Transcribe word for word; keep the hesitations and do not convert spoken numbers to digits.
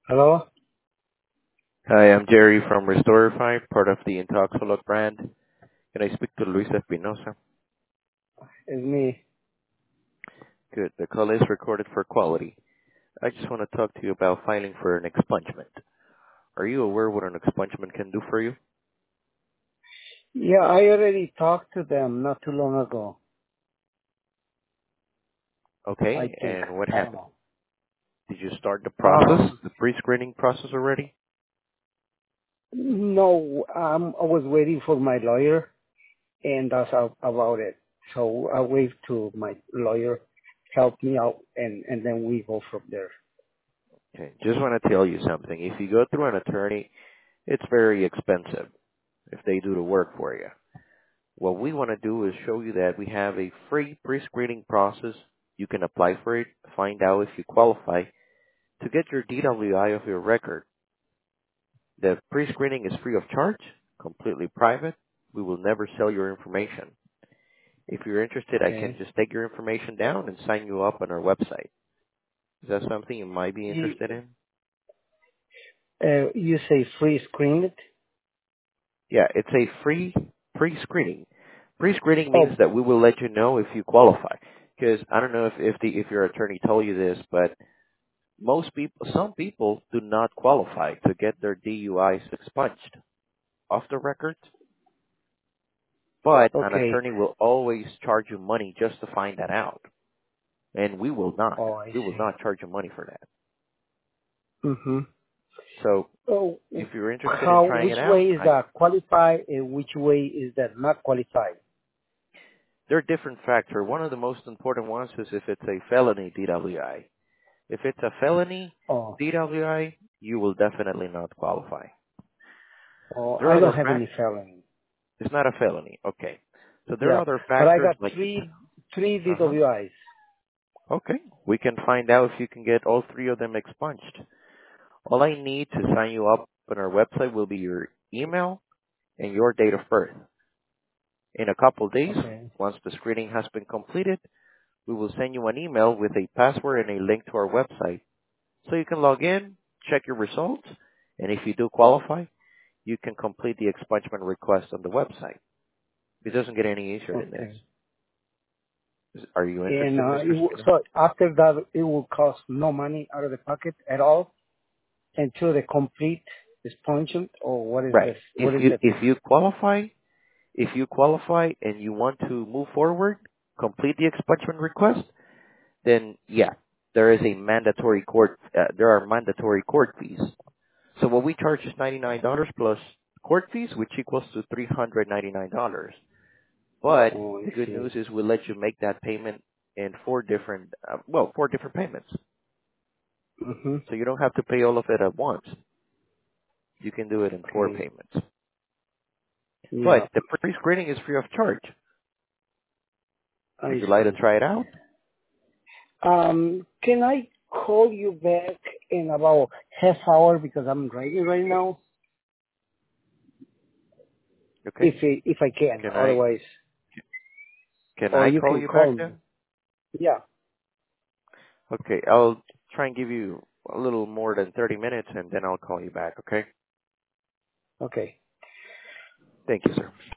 Hello, Hi, I'm Jerry from Restorify, part of the Intoxolog brand. Can I speak to Luis Espinosa? it's me. Good. The call is recorded for quality. I just want to talk to you about filing for an expungement. Are you aware what an expungement can do for you? Yeah, I already talked to them not too long ago. I Okay, think. and what I don't happened? know. Did you start the process, Um, the pre-screening process already? no, um, I was waiting for my lawyer, and that's a- about it. So I wait to my lawyer help me out, and and then we go from there. Okay, just want to tell you something. If you go through an attorney, it's very expensive if they do the work for you. What we want to do is show you that we have a free pre-screening process. You can apply for it, find out if you qualify to get your D W I of your record. The pre-screening is free of charge, completely private. We will never sell your information. If you're interested, I can Okay. just take your information down and sign you up on our website. Is that something you might be You, interested in? uh, you say free screen it? Yeah, it's a free pre-screening. Pre-screening means Oh, that we will let you know if you qualify. Because I don't know if, if the if your attorney told you this, but most people, some people do not qualify to get their D U Is expunged off the record, but an okay. attorney will always charge you money just to find that out, and we will not. Oh, I We will see. not charge you money for that. Mm-hmm. So Oh, if you're interested in how? trying it Which out, way is I, that qualified, and which way is that not qualified? there are different factors. One of the most important ones is if it's a felony D W I. If it's a felony Oh. D W I, you will definitely not qualify. Oh, There are I don't other have any factors. felony. It's not a felony. Okay. So there are Yeah, other but I factors got like the. three three Uh huh. D W Is. Okay. We can find out if you can get all three of them expunged. All I need to sign you up on our website will be your email and your date of birth. In a couple of days, Okay. once the screening has been completed, we will send you an email with a password and a link to our website so you can log in, check your results, and if you do qualify, you can complete the expungement request on the website. It doesn't get any easier than this. Okay. Is- Are you And interested, uh, it mister will, Spino? so after that, it will cost no money out of the pocket at all until the complete expungement, or what is this? Right. If What is you the? if you qualify, if you qualify and you want to move forward, complete the expungement request, then yeah, there is a mandatory court. Uh, there are mandatory court fees. So what we charge is ninety-nine dollars plus court fees, which equals to three hundred ninety-nine dollars. But Oh, I the good see. news is we'll let you make that payment in four different, uh, well, four different payments. Mhm. So you don't have to pay all of it at once. You can do it in four Okay. payments. But Yeah, the pre-screening is free of charge. Would I you like to see. try it out? Um, can I call you back in about half hour because I'm driving right now? Okay. If I, if I can, Can I otherwise, can or I you call can you call back me. then? Yeah. Okay, I'll try and give you a little more than thirty minutes and then I'll call you back, okay? Okay. Thank you, sir.